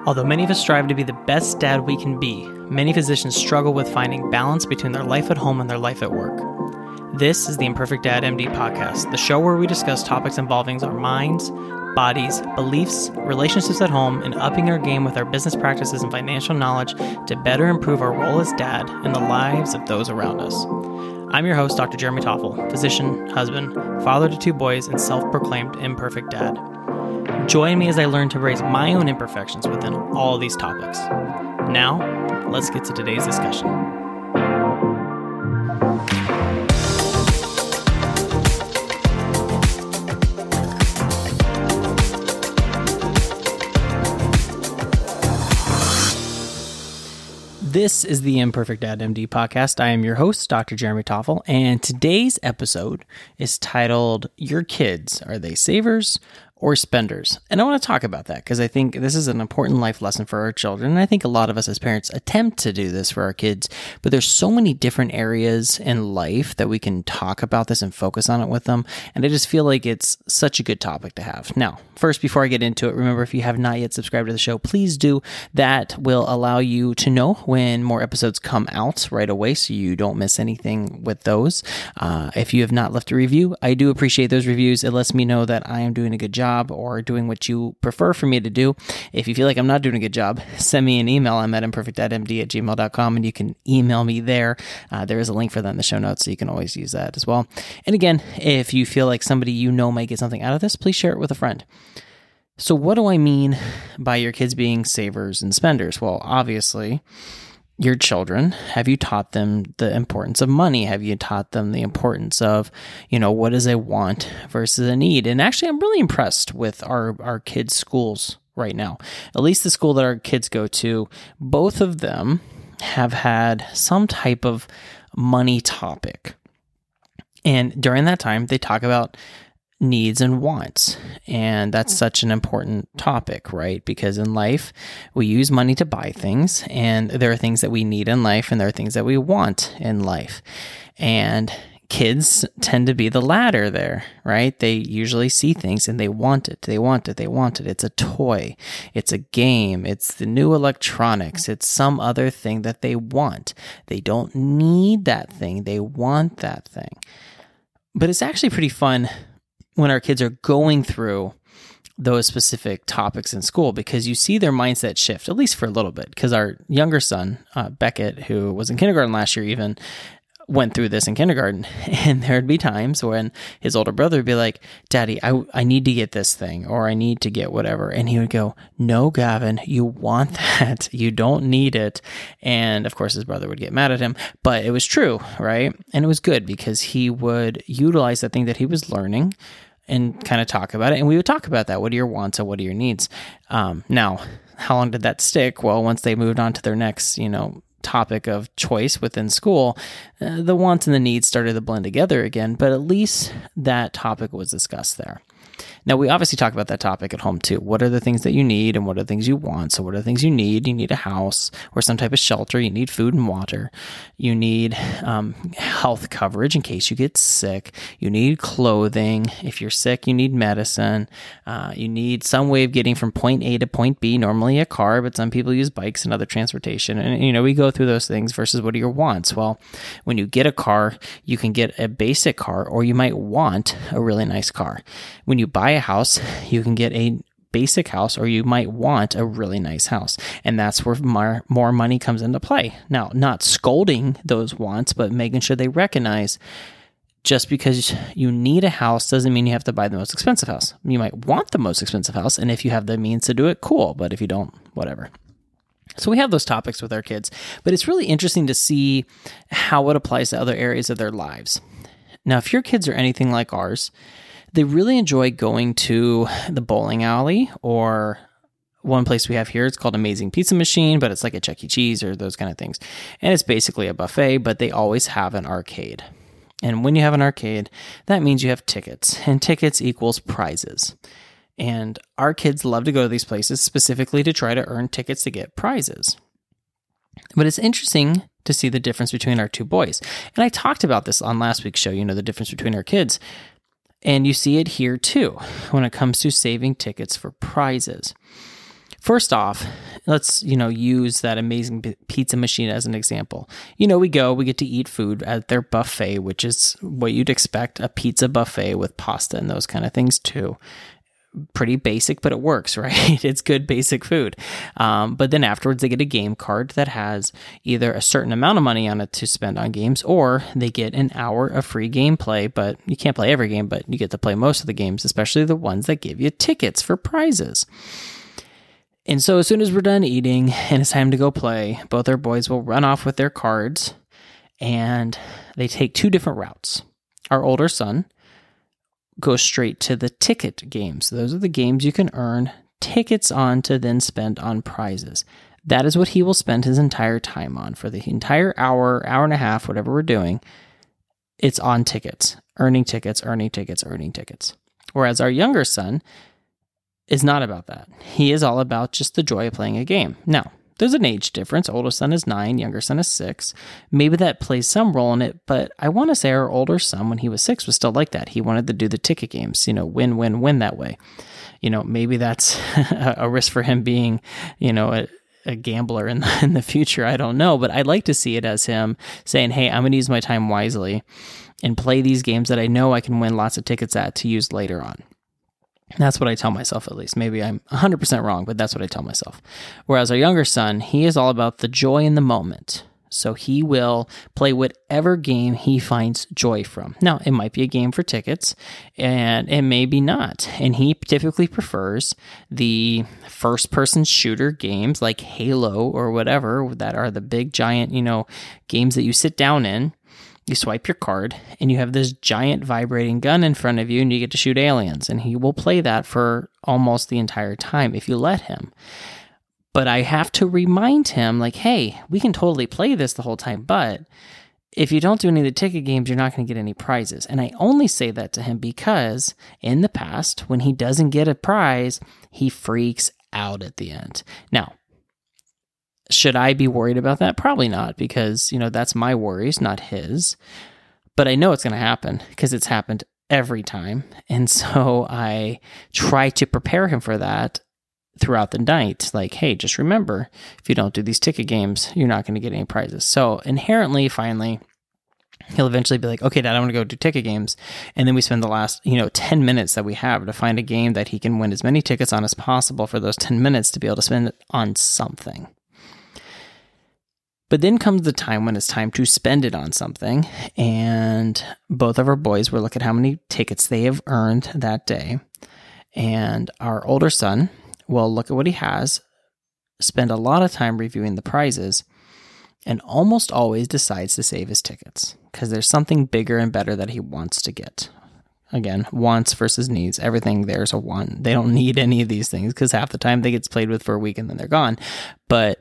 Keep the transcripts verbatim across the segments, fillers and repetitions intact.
Although many of us strive to be the best dad we can be, many physicians struggle with finding balance between their life at home and their life at work. This is the Imperfect Dad M D podcast, the show where we discuss topics involving our minds, bodies, beliefs, relationships at home, and upping our game with our business practices and financial knowledge to better improve our role as dad and the lives of those around us. I'm your host, Doctor Jeremy Toffel, physician, husband, father to two boys, and self-proclaimed imperfect dad. Join me as I learn to embrace my own imperfections within all these topics. Now, let's get to today's discussion. This is the Imperfect Dad M D podcast. I am your host, Doctor Jeremy Toffel, and today's episode is titled, Your Kids, Are They Savers or Spenders? And I want to talk about that because I think this is an important life lesson for our children. And I think a lot of us as parents attempt to do this for our kids, but there's so many different areas in life that we can talk about this and focus on it with them. And I just feel like it's such a good topic to have. Now, first, before I get into it, remember, if you have not yet subscribed to the show, please do. That will allow you to know when more episodes come out right away so you don't miss anything with those. Uh, if you have not left a review, I do appreciate those reviews. It lets me know that I am doing a good job or doing what you prefer for me to do. If you feel like I'm not doing a good job, send me an email. I'm at imperfect dad m d at gmail dot com, and you can email me there. Uh, there is a link for that in the show notes, so you can always use that as well. And again, if you feel like somebody you know might get something out of this, please share it with a friend. So what do I mean by your kids being savers and spenders? Well, obviously, your children, have you taught them the importance of money? Have you taught them the importance of, you know, what is a want versus a need? And actually, I'm really impressed with our, our kids' schools right now. At least the school that our kids go to, both of them have had some type of money topic. And during that time, they talk about needs and wants. And that's such an important topic, right? Because in life, we use money to buy things, and there are things that we need in life, and there are things that we want in life. And kids tend to be the latter there, right? They usually see things and they want it. They want it. They want it. It's a toy. It's a game. It's the new electronics. It's some other thing that they want. They don't need that thing. They want that thing. But it's actually pretty fun when our kids are going through those specific topics in school, because you see their mindset shift, at least for a little bit, because our younger son, uh, Beckett, who was in kindergarten last year, even went through this in kindergarten. And there'd be times when his older brother would be like, Daddy, I, I need to get this thing, or I need to get whatever. And he would go, no, Gavin, you want that. You don't need it. And of course, his brother would get mad at him, but it was true, right? And it was good because he would utilize that thing that he was learning and kind of talk about it. And we would talk about that. What are your wants and what are your needs? Um, now, how long did that stick? Well, once they moved on to their next, you know, topic of choice within school, uh, the wants and the needs started to blend together again, but at least that topic was discussed there. Now, we obviously talk about that topic at home too. What are the things that you need and what are the things you want? So what are the things you need? You need a house or some type of shelter. You need food and water. You need um, health coverage in case you get sick. You need clothing. If you're sick, you need medicine. Uh, you need some way of getting from point A to point B, normally a car, but some people use bikes and other transportation. And, you know, we go through those things versus what are your wants? Well, when you get a car, you can get a basic car, or you might want a really nice car. When you buy a house, you can get a basic house, or you might want a really nice house. And that's where more, more money comes into play. Now, not scolding those wants, but making sure they recognize just because you need a house doesn't mean you have to buy the most expensive house. You might want the most expensive house, and if you have the means to do it, cool. But if you don't, whatever. So we have those topics with our kids, but it's really interesting to see how it applies to other areas of their lives. Now, if your kids are anything like ours, they really enjoy going to the bowling alley, or one place we have here, it's called Amazing Pizza Machine, but it's like a Chuck E. Cheese or those kind of things. And it's basically a buffet, but they always have an arcade. And when you have an arcade, that means you have tickets, and tickets equals prizes. And our kids love to go to these places specifically to try to earn tickets to get prizes. But it's interesting to see the difference between our two boys. And I talked about this on last week's show, you know, the difference between our kids. And you see it here too, when it comes to saving tickets for prizes. First off, let's, you know, use that amazing p- pizza machine as an example. You know, we go, we get to eat food at their buffet, which is what you'd expect, a pizza buffet with pasta and those kind of things too. Pretty basic, but it works, right? It's good basic food. Um, but then afterwards, they get a game card that has either a certain amount of money on it to spend on games, or they get an hour of free gameplay. But you can't play every game, but you get to play most of the games, especially the ones that give you tickets for prizes. And so as soon as we're done eating and it's time to go play, both our boys will run off with their cards, and they take two different routes. Our older son go straight to the ticket games. Those are the games you can earn tickets on to then spend on prizes. That is what he will spend his entire time on for the entire hour, hour and a half, whatever we're doing. It's on tickets, earning tickets, earning tickets, earning tickets. Whereas our younger son is not about that. He is all about just the joy of playing a game. Now, there's an age difference. Oldest son is nine, younger son is six. Maybe that plays some role in it, but I want to say our older son, when he was six, was still like that. He wanted to do the ticket games, you know, win, win, win that way. You know, maybe that's a risk for him being, you know, a, a gambler in the, in the future. I don't know, but I'd like to see it as him saying, hey, I'm going to use my time wisely and play these games that I know I can win lots of tickets at to use later on. That's what I tell myself, at least. Maybe I'm one hundred percent wrong, but that's what I tell myself. Whereas our younger son, he is all about the joy in the moment. So he will play whatever game he finds joy from. Now, it might be a game for tickets, and it may be not. And he typically prefers the first-person shooter games like Halo or whatever that are the big, giant, you know, games that you sit down in. You swipe your card, and you have this giant vibrating gun in front of you, and you get to shoot aliens. And he will play that for almost the entire time if you let him. But I have to remind him, like, hey, we can totally play this the whole time, but if you don't do any of the ticket games, you're not going to get any prizes. And I only say that to him because in the past, when he doesn't get a prize, he freaks out at the end. Now, should I be worried about that? Probably not, because, you know, that's my worries, not his. But I know it's going to happen because it's happened every time. And so I try to prepare him for that throughout the night. Like, hey, just remember, if you don't do these ticket games, you're not going to get any prizes. So inherently, finally, he'll eventually be like, okay, Dad, I want to go do ticket games. And then we spend the last, you know, ten minutes that we have to find a game that he can win as many tickets on as possible for those ten minutes to be able to spend it on something. But then comes the time when it's time to spend it on something, and both of our boys will look at how many tickets they have earned that day, and our older son will look at what he has, spend a lot of time reviewing the prizes, and almost always decides to save his tickets, because there's something bigger and better that he wants to get. Again, wants versus needs. Everything there's a want. They don't need any of these things, because half the time they get played with for a week and then they're gone. But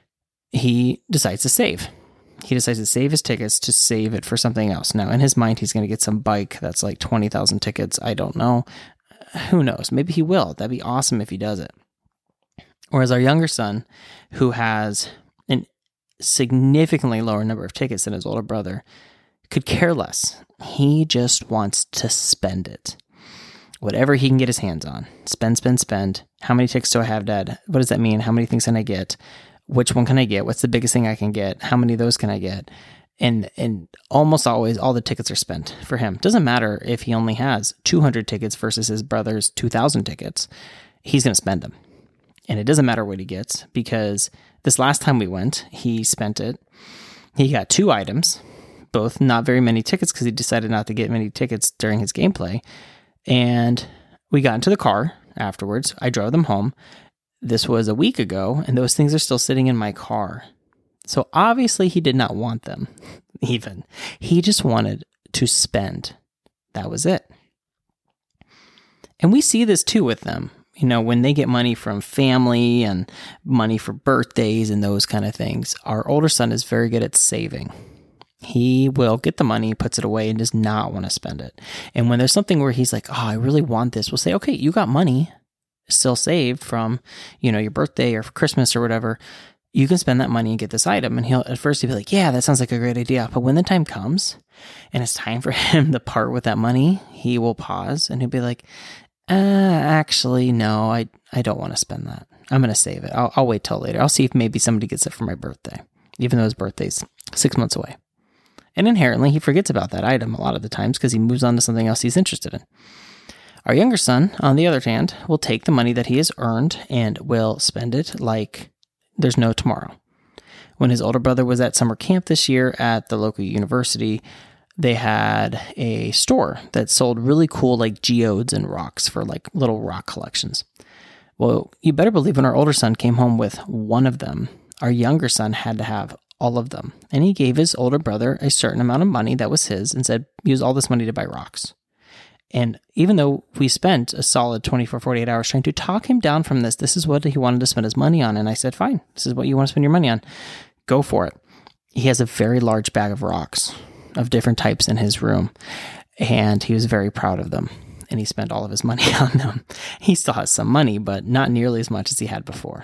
he decides to save. He decides to save his tickets to save it for something else. Now, in his mind, he's going to get some bike that's like twenty thousand tickets. I don't know. Who knows? Maybe he will. That'd be awesome if he does it. Whereas our younger son, who has a significantly lower number of tickets than his older brother, could care less. He just wants to spend it. Whatever he can get his hands on. Spend, spend, spend. How many tickets do I have, Dad? What does that mean? How many things can I get? Which one can I get? What's the biggest thing I can get? How many of those can I get? And and almost always, all the tickets are spent for him. Doesn't matter if he only has two hundred tickets versus his brother's two thousand tickets. He's going to spend them. And it doesn't matter what he gets, because this last time we went, he spent it. He got two items, both not very many tickets, because he decided not to get many tickets during his gameplay. And we got into the car afterwards. I drove them home. This was a week ago, and those things are still sitting in my car. So obviously he did not want them, even. He just wanted to spend. That was it. And we see this too with them. You know, when they get money from family and money for birthdays and those kind of things, our older son is very good at saving. He will get the money, puts it away, and does not want to spend it. And when there's something where he's like, oh, I really want this, we'll say, okay, you got money still saved from, you know, your birthday or for Christmas or whatever. You can spend that money and get this item. And he'll, at first he'll be like, yeah, that sounds like a great idea. But when the time comes and it's time for him to part with that money, he will pause and he'll be like, uh, actually, no, I, I don't want to spend that. I'm going to save it. I'll, I'll wait till later. I'll see if maybe somebody gets it for my birthday, even though his birthday's six months away. And inherently, he forgets about that item a lot of the times because he moves on to something else he's interested in. Our younger son, on the other hand, will take the money that he has earned and will spend it like there's no tomorrow. When his older brother was at summer camp this year at the local university, they had a store that sold really cool like geodes and rocks for like little rock collections. Well, you better believe when our older son came home with one of them, our younger son had to have all of them. And he gave his older brother a certain amount of money that was his and said, use all this money to buy rocks. And even though we spent a solid twenty-four, forty-eight hours trying to talk him down from this, this is what he wanted to spend his money on. And I said, fine, this is what you want to spend your money on. Go for it. He has a very large bag of rocks of different types in his room. And he was very proud of them. And he spent all of his money on them. He still has some money, but not nearly as much as he had before.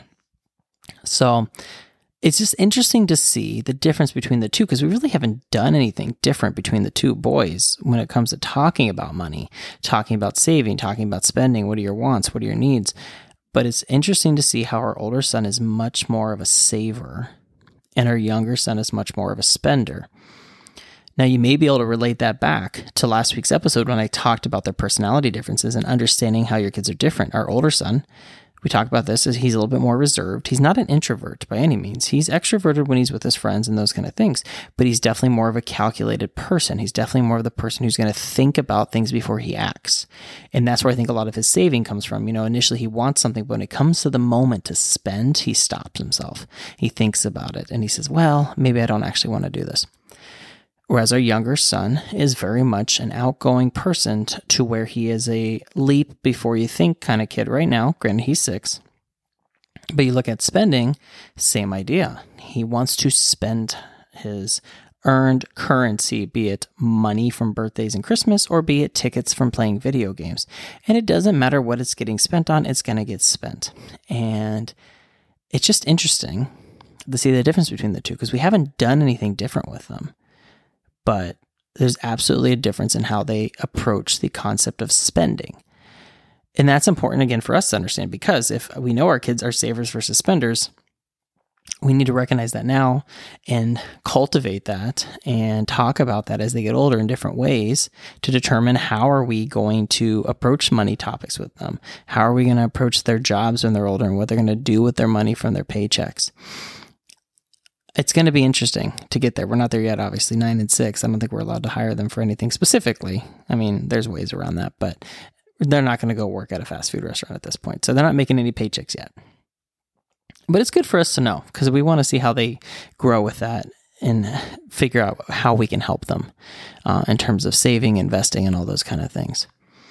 So it's just interesting to see the difference between the two because we really haven't done anything different between the two boys when it comes to talking about money, talking about saving, talking about spending. What are your wants? What are your needs? But it's interesting to see how our older son is much more of a saver and our younger son is much more of a spender. Now, you may be able to relate that back to last week's episode when I talked about their personality differences and understanding how your kids are different. Our older son, we talked about this, is he's a little bit more reserved. He's not an introvert by any means. He's extroverted when he's with his friends and those kind of things, but he's definitely more of a calculated person. He's definitely more of the person who's going to think about things before he acts. And that's where I think a lot of his saving comes from. You know, initially he wants something, but when it comes to the moment to spend, he stops himself. He thinks about it and he says, well, maybe I don't actually want to do this. Whereas our younger son is very much an outgoing person t- to where he is a leap before you think kind of kid right now. Granted, he's six. But you look at spending, same idea. He wants to spend his earned currency, be it money from birthdays and Christmas, or be it tickets from playing video games. And it doesn't matter what it's getting spent on, it's going to get spent. And it's just interesting to see the difference between the two because we haven't done anything different with them. But there's absolutely a difference in how they approach the concept of spending. And that's important, again, for us to understand, because if we know our kids are savers versus spenders, we need to recognize that now and cultivate that and talk about that as they get older in different ways to determine how are we going to approach money topics with them? How are we going to approach their jobs when they're older and what they're going to do with their money from their paychecks? It's going to be interesting to get there. We're not there yet, obviously, nine and six. I don't think we're allowed to hire them for anything specifically. I mean, there's ways around that, but they're not going to go work at a fast food restaurant at this point. So they're not making any paychecks yet. But it's good for us to know because we want to see how they grow with that and figure out how we can help them uh, in terms of saving, investing, and all those kind of things.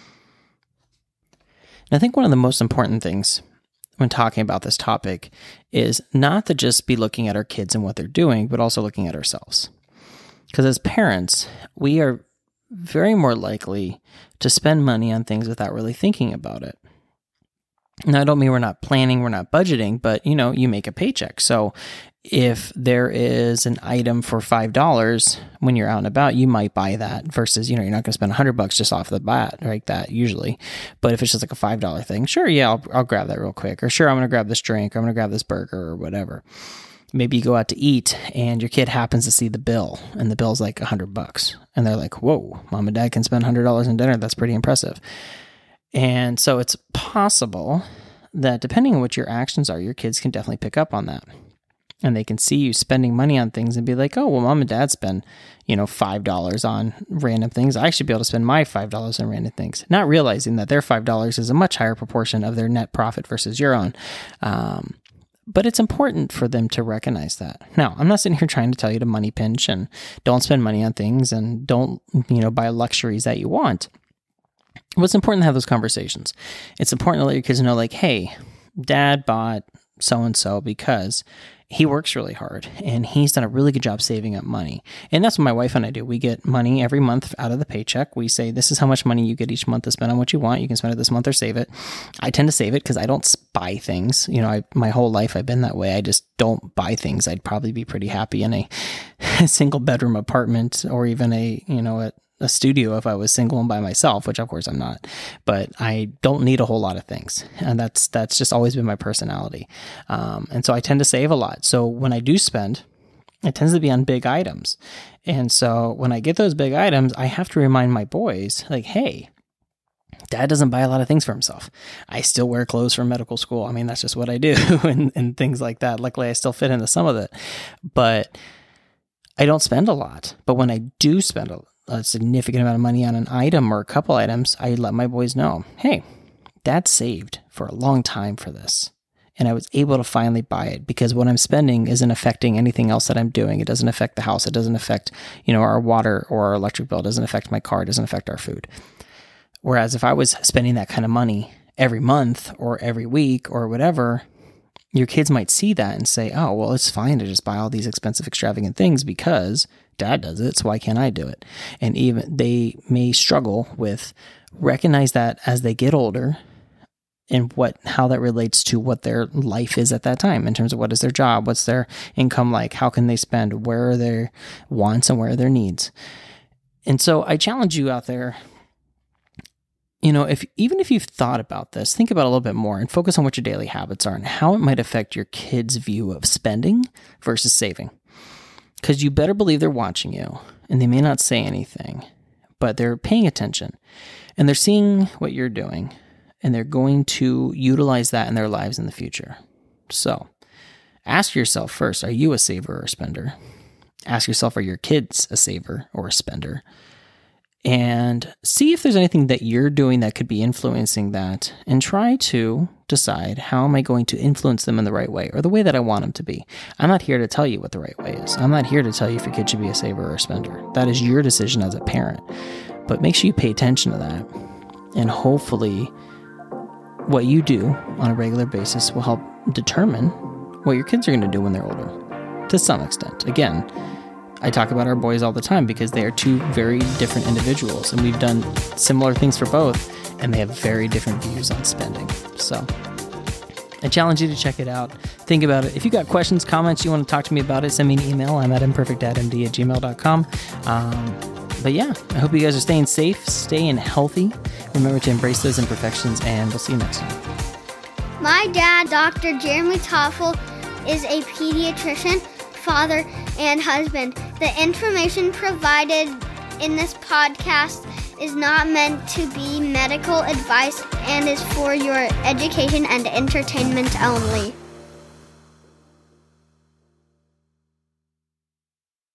And I think one of the most important things when talking about this topic is not to just be looking at our kids and what they're doing, but also looking at ourselves. Because as parents, we are very more likely to spend money on things without really thinking about it. Now, I don't mean we're not planning, we're not budgeting, but, you know, you make a paycheck. So if there is an item for five dollars when you're out and about, you might buy that versus, you know, you're not going to spend a hundred bucks just off the bat like that usually. But if it's just like a five dollars thing, sure, yeah, I'll, I'll grab that real quick. Or sure, I'm going to grab this drink, or I'm going to grab this burger or whatever. Maybe you go out to eat and your kid happens to see the bill and the bill's like a hundred bucks. And they're like, whoa, mom and dad can spend a hundred dollars on dinner. That's pretty impressive. And so it's possible that depending on what your actions are, your kids can definitely pick up on that. And they can see you spending money on things and be like, oh, well, mom and dad spend, you know, five dollars on random things. I should be able to spend my five dollars on random things. Not realizing that their five dollars is a much higher proportion of their net profit versus your own. Um, but it's important for them to recognize that. Now, I'm not sitting here trying to tell you to money pinch and don't spend money on things and don't, you know, buy luxuries that you want. But it's important to have those conversations. It's important to let your kids know, like, hey, dad bought so-and-so because he works really hard and he's done a really good job saving up money. And that's what my wife and I do. We get money every month out of the paycheck. We say, this is how much money you get each month to spend on what you want. You can spend it this month or save it. I tend to save it because I don't buy things. You know, I, my whole life I've been that way. I just don't buy things. I'd probably be pretty happy in a, a single bedroom apartment or even a, you know, a, a studio if I was single and by myself, which of course I'm not, but I don't need a whole lot of things. And that's, that's just always been my personality. Um, and so I tend to save a lot. So when I do spend, it tends to be on big items. And so when I get those big items, I have to remind my boys, like, hey, Dad doesn't buy a lot of things for himself. I still wear clothes from medical school. I mean, that's just what I do and, and things like that. Luckily, I still fit into some of it, but I don't spend a lot. But when I do spend a, a significant amount of money on an item or a couple items, I let my boys know, hey, Dad saved for a long time for this. And I was able to finally buy it because what I'm spending isn't affecting anything else that I'm doing. It doesn't affect the house. It doesn't affect, you know, our water or our electric bill. It doesn't affect my car. It doesn't affect our food. Whereas if I was spending that kind of money every month or every week or whatever, your kids might see that and say, oh, well, it's fine to just buy all these expensive, extravagant things because Dad does it, so why can't I do it? And even they may struggle with recognize that as they get older and what how that relates to what their life is at that time in terms of what is their job, what's their income like, how can they spend, where are their wants and where are their needs. And so I challenge you out there, you know, if even if you've thought about this, think about it a little bit more and focus on what your daily habits are and how it might affect your kids' view of spending versus saving. Because you better believe they're watching you and they may not say anything, but they're paying attention and they're seeing what you're doing and they're going to utilize that in their lives in the future. So ask yourself first, are you a saver or a spender? Ask yourself, are your kids a saver or a spender? And see if there's anything that you're doing that could be influencing that and try to decide how am I going to influence them in the right way or the way that I want them to be. I'm not here to tell you what the right way is. I'm not here to tell you if your kid should be a saver or a spender. That is your decision as a parent. But make sure you pay attention to that. And hopefully what you do on a regular basis will help determine what your kids are going to do when they're older to some extent. Again, I talk about our boys all the time because they are two very different individuals and we've done similar things for both and they have very different views on spending. So I challenge you to check it out. Think about it. If you got questions, comments, you want to talk to me about it, send me an email. I'm at imperfect dad m d at gmail dot com. Um, but yeah, I hope you guys are staying safe, staying healthy. Remember to embrace those imperfections and we'll see you next time. My dad, Doctor Jeremy Toffel, is a pediatrician, father, and husband. The information provided in this podcast is not meant to be medical advice and is for your education and entertainment only.